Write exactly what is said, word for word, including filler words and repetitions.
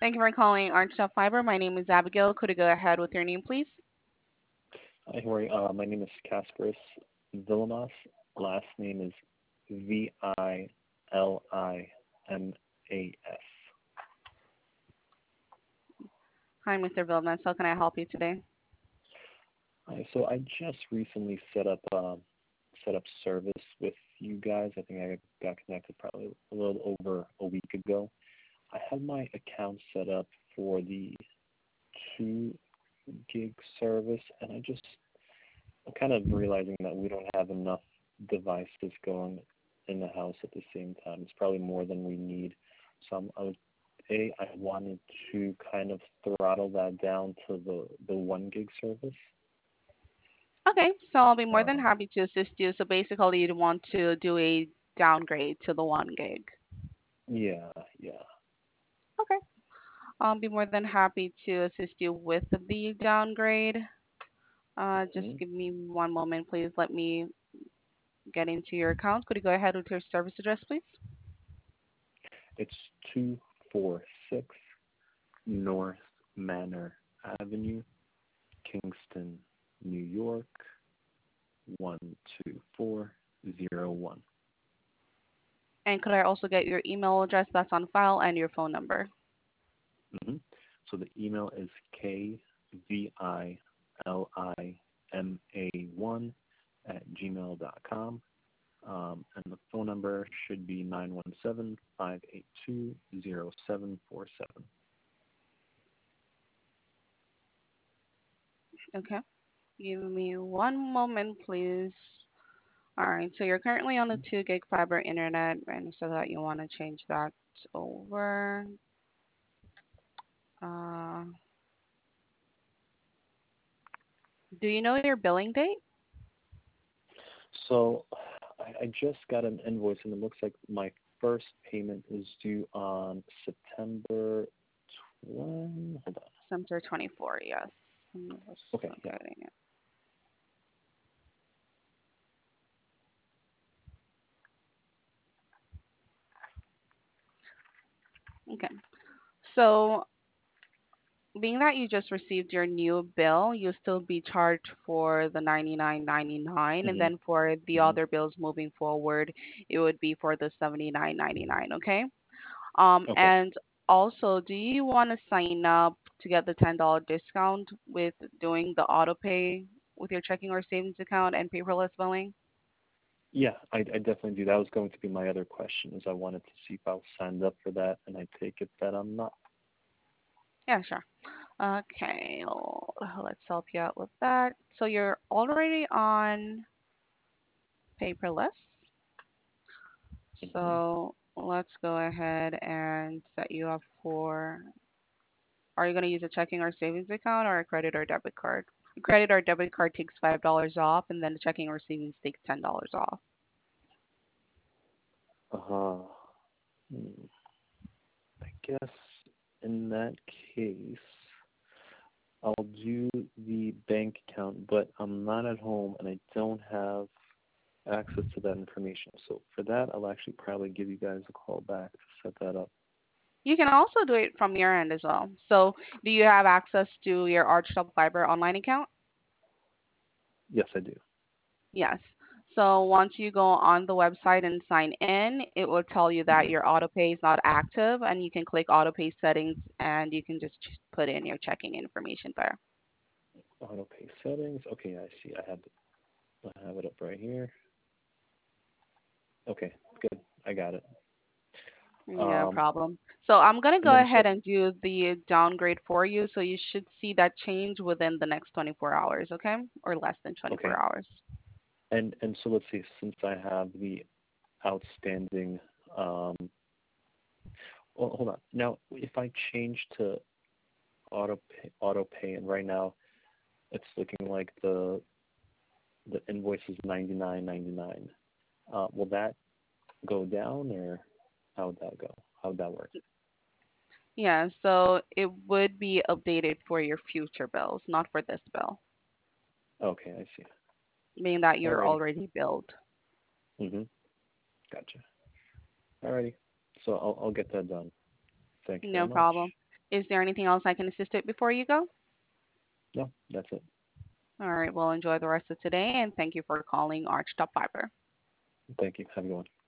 Thank you for calling Archstop Fiber. My name is Abigail. Could you go ahead with your name, please? Hi, how are you? Uh, my name is Kasparis Villamas. Last name is V I L I M A S. Hi, Mister Vilmas. How can I help you today? Hi, so I just recently set up um, set up service with you guys. I think I got connected probably a little over a week ago. I had my account set up for the two gig service, and I just I'm kind of realizing that we don't have enough devices going in the house at the same time. It's probably more than we need. So I'm, I would, A, I wanted to kind of throttle that down to the, the one gig service. Okay, so I'll be more than Um, happy to assist you. So basically, you'd want to do a downgrade to the one gig. yeah, yeah. Okay, I'll be more than happy to assist you with the downgrade. Uh, just hmm give me one moment, please. Let me get into your account. Could you go ahead with your service address, please? It's two four six North Manor Avenue, Kingston, New York, one two four zero one. And could I also get your email address that's on file and your phone number? Mm-hmm. So the email is K V I L I M A one at gmail dot com. Um, and the phone number should be nine one seven, five eight two, zero seven four seven. Okay. Give me one moment, please. All right, so you're currently on the two gig fiber internet, and so that you want to change that over. Uh, do you know your billing date? So I, I just got an invoice, and it looks like my first payment is due on September twentieth. Hold on. September twenty-fourth, yes. I'm just Okay, not yeah. getting it. Okay, so being that you just received your new bill, you'll still be charged for the ninety-nine ninety-nine, and hmm then for the hmm other bills moving forward, it would be for the seventy-nine ninety-nine, okay? Um, Okay. and also, do you want to sign up to get the ten dollars discount with doing the auto pay with your checking or savings account and paperless billing? Yeah, I, I definitely do. That was going to be my other question, is I wanted to see if I was signed up for that, and I take it that I'm not. Yeah, sure. Okay, l- let's help you out with that. So you're already on paperless. hmm So let's go ahead and set you up for. Are you going to use a checking or savings account or a credit or debit card? A credit or debit card takes five dollars off, and then the checking or savings takes ten dollars off. Uh-huh. Hmm. I guess in that case, I'll do the bank account, but I'm not at home and I don't have access to that information. So for that, I'll actually probably give you guys a call back to set that up. You can also do it from your end as well. So, do you have access to your Archtop Fiber online account? Yes, I do. Yes. So, once you go on the website and sign in, it will tell you that hmm your auto pay is not active, and you can click auto pay settings and you can just ch- put in your checking information there. Auto pay settings. Okay, I see. I have it. I have it up right here. Okay, good. I got it. No Um, problem. So, I'm going to and go then ahead so and do the downgrade for you. So, you should see that change within the next twenty-four hours, okay? Or less than twenty-four okay, hours. and and so let's see. Since I have the outstanding, um, well, hold on. Now, if I change to auto pay, auto pay, and right now it's looking like the the invoice is ninety nine ninety nine. Uh, will that go down, or how would that go? How would that work? Yeah, so it would be updated for your future bills, not for this bill, Okay, I see. meaning that you're Alrighty. already billed. Mhm. Gotcha. Alrighty. So I'll I'll get that done. Thank you very No much. problem. Is there anything else I can assist with before you go? No, that's it. All right. Well, enjoy the rest of today, and thank you for calling Arch Top Fiber. Thank you. Have a good one.